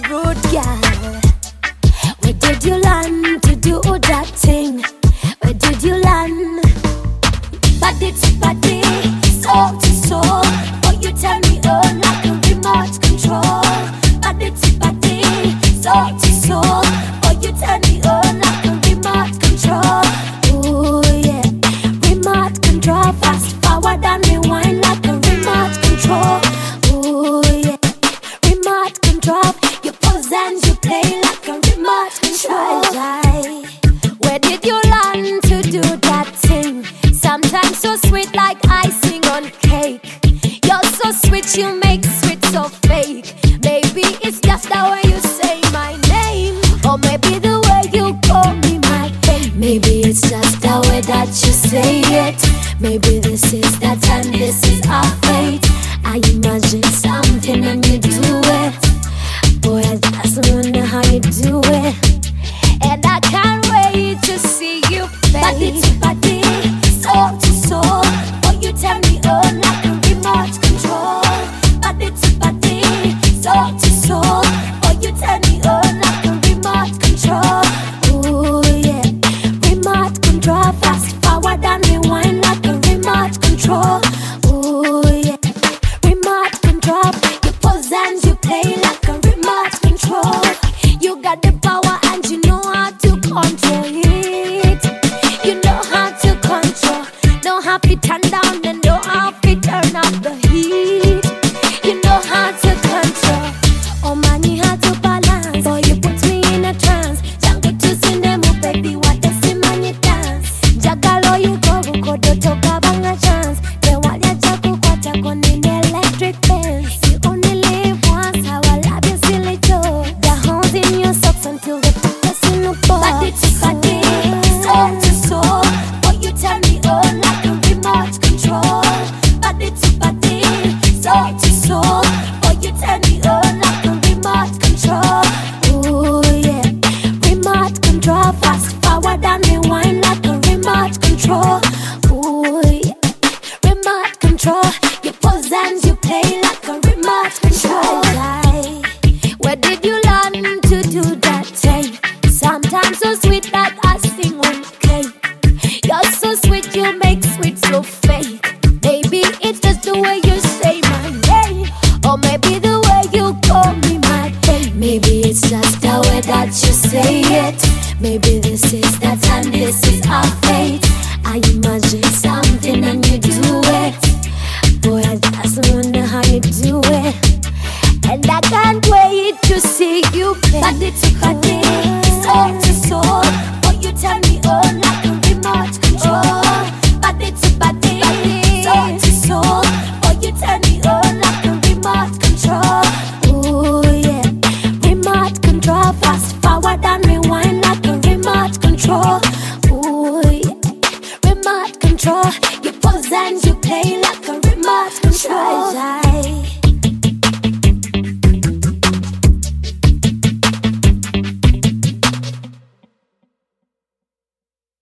rude girl. Where did you learn to do that thing? Where did you learn? Body to body, soul to soul. Oh, you turn me on like a remote control. Body to body, soul to soul. Oh, you turn me on like a remote control. Oh yeah, remote control. Fast forward and rewind like a remote control. Oh yeah, remote control. You pause and you play like a remote control. Where did you learn to do that thing? Sometimes so sweet like icing on cake. You're so sweet, you make sweet so fake. Maybe it's just the way you say my name, or maybe the way you call me my babe. Maybe it's just the way that you say it. Maybe this is that time, this is our fate. I imagine something and you do it. Boy, I just wonder how you do it. And I can't wait to see you face. Body to body, soul to soul. Oh, you turn me on like a remote control. Body to body, soul to soul. Oh, you turn me on like a remote control. Oh yeah, remote control. Fast forward and rewind like a remote control. Oh yeah, remote control. You pause and you play like a remote control. You got the power and you know how to control it. You know how to control. Know how to turn down and know how to turn up the heat. You know how to control. Oh man, you have to balance. Boy, you put me in a trance. Jungle to cinema, baby, what the man you dance. Jagalo you go do toka banga chance. The one ya jaku kwa chako in electric fence. You only live once, how I love you silly toe. The holes in your socks until they put us in a ball. Body to body, soul to soul. Oh, you turn me on like a remote control. Body to body, soul to soul. Oh, you turn me on like a remote control. Oh yeah, remote control. Fast forward and rewind like a remote control. Oh yeah, remote control.